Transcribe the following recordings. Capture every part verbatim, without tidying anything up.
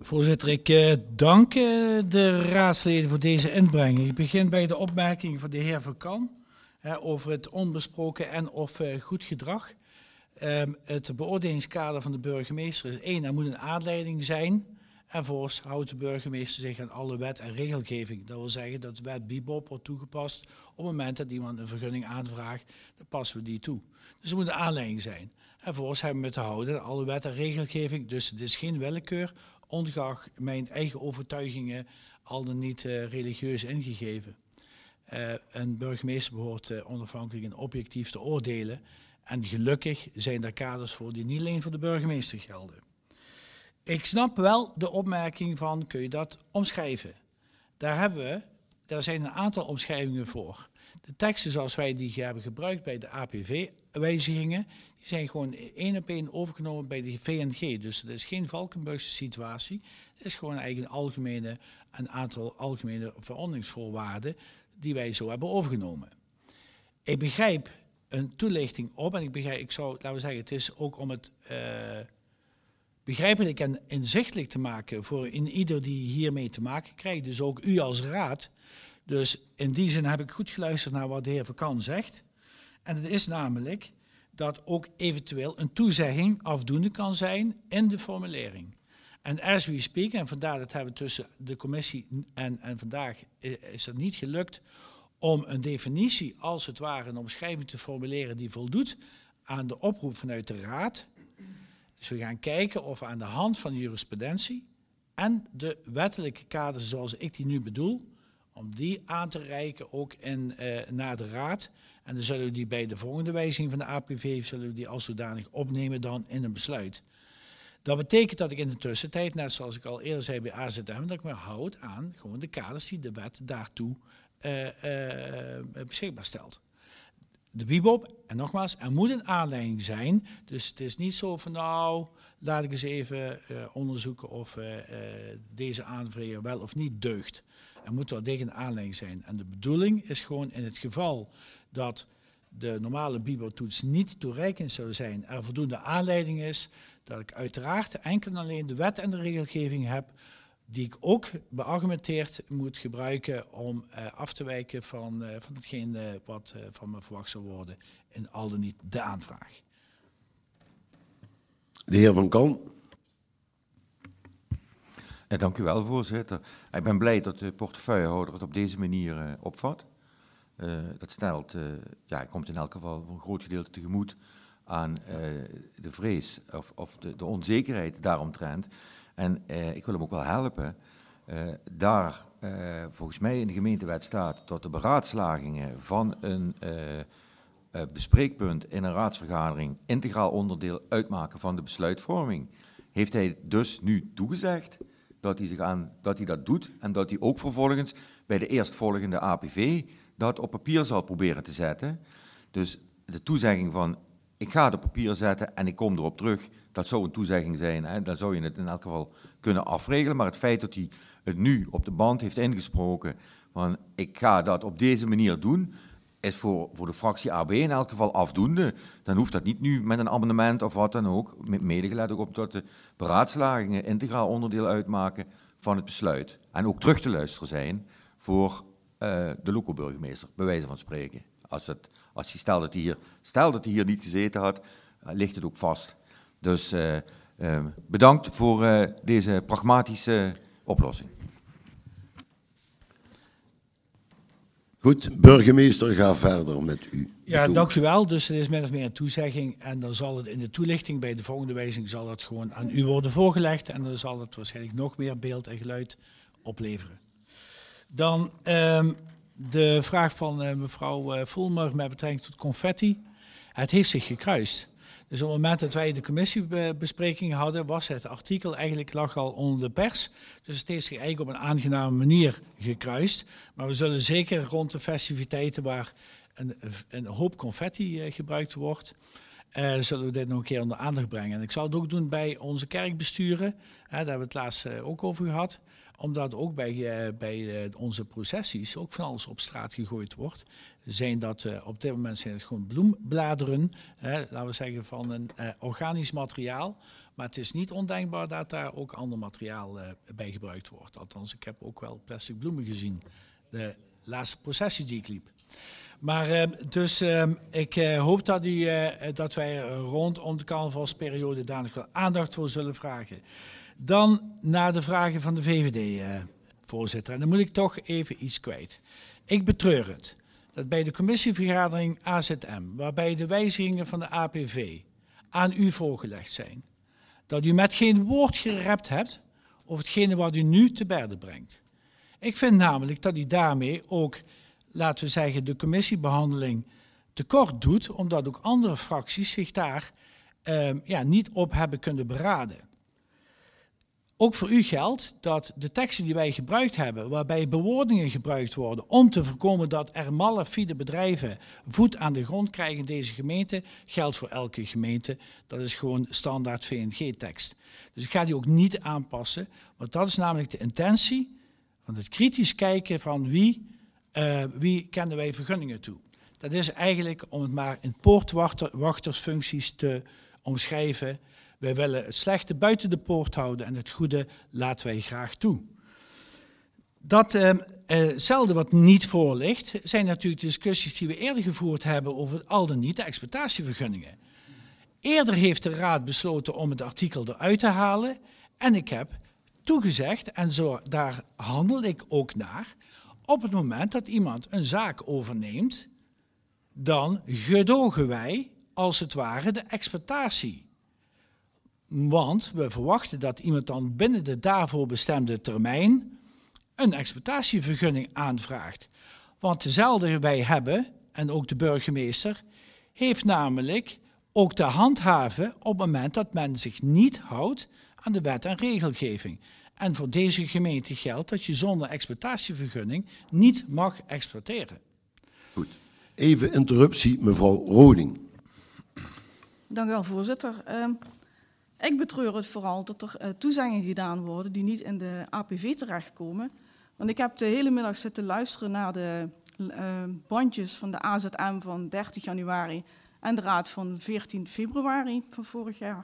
Voorzitter, ik uh, dank uh, de raadsleden voor deze inbreng. Ik begin bij de opmerking van de heer Van Kan uh, over het onbesproken en of uh, goed gedrag. Uh, het beoordelingskader van de burgemeester is één, er moet een aanleiding zijn. En volgens houdt de burgemeester zich aan alle wet en regelgeving. Dat wil zeggen dat de wet Bibop wordt toegepast op het moment dat iemand een vergunning aanvraagt, dan passen we die toe. Dus er moet een aanleiding zijn. En volgens hebben we te houden aan alle wet en regelgeving. Dus het is geen willekeur, ongeacht mijn eigen overtuigingen al dan niet uh, religieus ingegeven. Uh, een burgemeester behoort uh, onafhankelijk en objectief te oordelen. En gelukkig zijn er kaders voor die niet alleen voor de burgemeester gelden. Ik snap wel de opmerking van, kun je dat omschrijven? Daar hebben we, daar zijn een aantal omschrijvingen voor. De teksten zoals wij die hebben gebruikt bij de A P V-wijzigingen, die zijn gewoon één op één overgenomen bij de V N G. Dus het is geen Valkenburgse situatie. Het is gewoon eigenlijk een algemene, een aantal algemene verordeningsvoorwaarden die wij zo hebben overgenomen. Ik begrijp een toelichting op en ik begrijp, ik zou, laten we zeggen, het is ook om het uh, begrijpelijk en inzichtelijk te maken voor in ieder die hiermee te maken krijgt, dus ook u als raad. Dus in die zin heb ik goed geluisterd naar wat de heer Van Kan zegt. En het is namelijk dat ook eventueel een toezegging afdoende kan zijn in de formulering. En as we speak, en vandaar dat hebben we tussen de commissie en, en vandaag is het niet gelukt om een definitie als het ware een omschrijving te formuleren die voldoet aan de oproep vanuit de raad. Dus we gaan kijken of we aan de hand van de jurisprudentie en de wettelijke kaders zoals ik die nu bedoel, om die aan te reiken ook in, uh, naar de raad. En dan zullen we die bij de volgende wijziging van de A P V zullen we die als zodanig opnemen dan in een besluit. Dat betekent dat ik in de tussentijd, net zoals ik al eerder zei bij A Z M, dat ik me houd aan gewoon de kaders die de wet daartoe uh, uh, beschikbaar stelt. De Bibop, en nogmaals, er moet een aanleiding zijn. Dus het is niet zo van nou, laat ik eens even uh, onderzoeken of uh, uh, deze aanvrager wel of niet deugt. Er moet wel degelijk een aanleiding zijn. En de bedoeling is gewoon in het geval dat de normale Bibop-toets niet toereikend zou zijn, er voldoende aanleiding is, dat ik uiteraard enkel en alleen de wet en de regelgeving heb, die ik ook beargumenteerd moet gebruiken om uh, af te wijken van, uh, van hetgeen uh, wat uh, van me verwacht zal worden in al dan niet de aanvraag. De heer Van Kan. Ja, dank u wel, voorzitter. Ik ben blij dat de portefeuillehouder het op deze manier uh, opvat. Uh, dat stelt, uh, ja, komt in elk geval voor een groot gedeelte tegemoet aan uh, de vrees of, of de, de onzekerheid daaromtrent. En uh, ik wil hem ook wel helpen. Uh, daar uh, volgens mij in de gemeentewet staat dat de beraadslagingen van een uh, uh, bespreekpunt in een raadsvergadering integraal onderdeel uitmaken van de besluitvorming. Heeft hij dus nu toegezegd dat hij, zich aan, dat hij dat doet en dat hij ook vervolgens bij de eerstvolgende A P V dat op papier zal proberen te zetten. Dus de toezegging van ik ga het op papier zetten en ik kom erop terug, dat zou een toezegging zijn. Hè? Dan zou je het in elk geval kunnen afregelen. Maar het feit dat hij het nu op de band heeft ingesproken van ik ga dat op deze manier doen, is voor, voor de fractie A B in elk geval afdoende. Dan hoeft dat niet nu met een amendement of wat dan ook, medegelet ook op dat de beraadslagingen integraal onderdeel uitmaken van het besluit. En ook terug te luisteren zijn voor uh, de loco-burgemeester, bij wijze van spreken. Als, het, als je stel dat hij hier, stel dat hij hier niet gezeten had, uh, ligt het ook vast. Dus uh, uh, bedankt voor uh, deze pragmatische oplossing. Goed, burgemeester, ga verder met u. Ja, dank u wel. Dus het is min of meer een toezegging en dan zal het in de toelichting bij de volgende wijziging zal het gewoon aan u worden voorgelegd en dan zal het waarschijnlijk nog meer beeld en geluid opleveren. Dan um, de vraag van uh, mevrouw uh, Voelmer met betrekking tot confetti. Het heeft zich gekruist. Dus op het moment dat wij de commissiebespreking hadden, was het artikel eigenlijk lag al onder de pers. Dus het heeft zich eigenlijk op een aangename manier gekruist. Maar we zullen zeker rond de festiviteiten waar een, een hoop confetti uh, gebruikt wordt, Uh, zullen we dit nog een keer onder aandacht brengen. En ik zal het ook doen bij onze kerkbesturen. Uh, daar hebben we het laatst uh, ook over gehad. Omdat ook bij, uh, bij uh, onze processies ook van alles op straat gegooid wordt. Zijn dat uh, op dit moment zijn het gewoon bloembladeren. Uh, laten we zeggen van een uh, organisch materiaal. Maar het is niet ondenkbaar dat daar ook ander materiaal uh, bij gebruikt wordt. Althans, ik heb ook wel plastic bloemen gezien. De laatste processie die ik liep. Maar uh, dus uh, ik uh, hoop dat, u, uh, dat wij rondom de carnavalsperiode daar nog wel aandacht voor zullen vragen. Dan naar de vragen van de V V D-voorzitter. Uh, en dan moet ik toch even iets kwijt. Ik betreur het dat bij de commissievergadering A Z M, waarbij de wijzigingen van de A P V aan u voorgelegd zijn, dat u met geen woord gerept hebt over hetgene wat u nu te berde brengt. Ik vind namelijk dat u daarmee ook, laten we zeggen, de commissiebehandeling tekort doet, omdat ook andere fracties zich daar uh, ja, niet op hebben kunnen beraden. Ook voor u geldt dat de teksten die wij gebruikt hebben, waarbij bewoordingen gebruikt worden om te voorkomen dat er malafide bedrijven voet aan de grond krijgen in deze gemeente, geldt voor elke gemeente. Dat is gewoon standaard V N G-tekst. Dus ik ga die ook niet aanpassen, want dat is namelijk de intentie van het kritisch kijken van wie, uh, wie kennen wij vergunningen toe. Dat is eigenlijk, om het maar in poortwachtersfuncties te omschrijven, wij willen het slechte buiten de poort houden en het goede laten wij graag toe. Dat uh, uh, hetzelfde wat niet voor ligt, zijn natuurlijk de discussies die we eerder gevoerd hebben over al dan niet de exploitatievergunningen. Eerder heeft de Raad besloten om het artikel eruit te halen en ik heb toegezegd, en zo, daar handel ik ook naar, op het moment dat iemand een zaak overneemt, dan gedogen wij als het ware de exploitatie. Want we verwachten dat iemand dan binnen de daarvoor bestemde termijn een exploitatievergunning aanvraagt. Want dezelfde wij hebben, en ook de burgemeester, heeft namelijk ook te handhaven op het moment dat men zich niet houdt aan de wet en regelgeving. En voor deze gemeente geldt dat je zonder exploitatievergunning niet mag exploiteren. Goed. Even interruptie, mevrouw Roding. Dank u wel, voorzitter. Uh, ik betreur het vooral dat er uh, toezeggingen gedaan worden die niet in de A P V terechtkomen. Want ik heb de hele middag zitten luisteren naar de uh, bandjes van de A Z M van dertig januari en de raad van veertien februari van vorig jaar.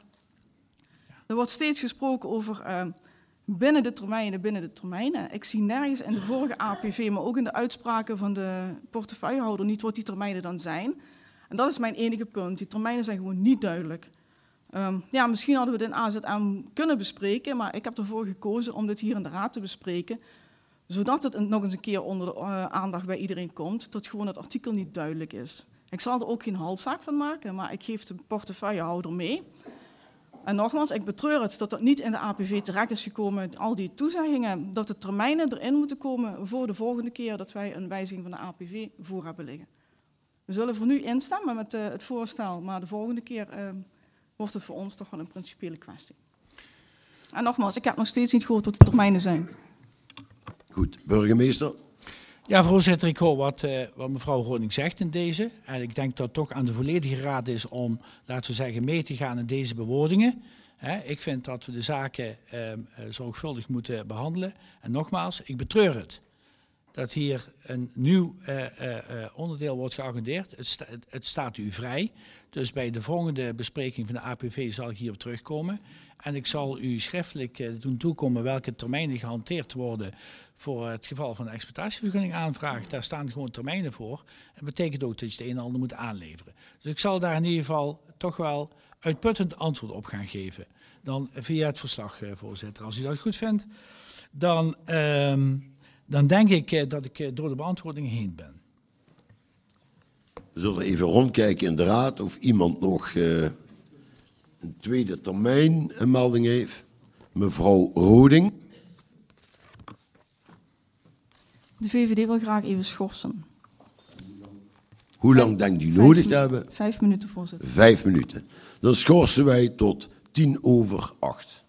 Er wordt steeds gesproken over uh, binnen de termijnen, binnen de termijnen. Ik zie nergens in de vorige A P V, maar ook in de uitspraken van de portefeuillehouder niet wat die termijnen dan zijn. En dat is mijn enige punt. Die termijnen zijn gewoon niet duidelijk. Um, ja, misschien hadden we het in A Z M kunnen bespreken, maar ik heb ervoor gekozen om dit hier in de raad te bespreken, zodat het nog eens een keer onder de uh, aandacht bij iedereen komt, dat gewoon het artikel niet duidelijk is. Ik zal er ook geen halszaak van maken, maar ik geef de portefeuillehouder mee. En nogmaals, ik betreur het dat dat niet in de A P V terecht is gekomen, al die toezeggingen, dat de termijnen erin moeten komen voor de volgende keer dat wij een wijziging van de A P V voor hebben liggen. We zullen voor nu instemmen met uh, het voorstel, maar de volgende keer uh, wordt het voor ons toch wel een principiële kwestie. En nogmaals, ik heb nog steeds niet gehoord wat de termijnen zijn. Goed, burgemeester. Ja, voorzitter, ik hoor wat, uh, wat mevrouw Roding zegt in deze. En ik denk dat het toch aan de volledige raad is om, laten we zeggen, mee te gaan in deze bewoordingen. He, ik vind dat we de zaken uh, uh, zorgvuldig moeten behandelen. En nogmaals, ik betreur het dat hier een nieuw uh, uh, uh, onderdeel wordt geagendeerd. Het, sta, het, het staat u vrij. Dus bij de volgende bespreking van de A P V zal ik hierop terugkomen. En ik zal u schriftelijk uh, doen toekomen welke termijnen gehanteerd worden voor het geval van de exploitatievergunning aanvraag. Daar staan gewoon termijnen voor. Dat betekent ook dat je het een en ander moet aanleveren. Dus ik zal daar in ieder geval toch wel uitputtend antwoord op gaan geven. Dan via het verslag, uh, voorzitter. Als u dat goed vindt, dan, uh, dan denk ik uh, dat ik uh, door de beantwoording heen ben. We zullen even rondkijken in de raad of iemand nog uh, een tweede termijn een melding heeft. Mevrouw Roding. De V V D wil graag even schorsen. Hoe lang denkt u nodig te hebben? Vijf minuten, voorzitter. Vijf minuten. Dan schorsen wij tot tien over acht.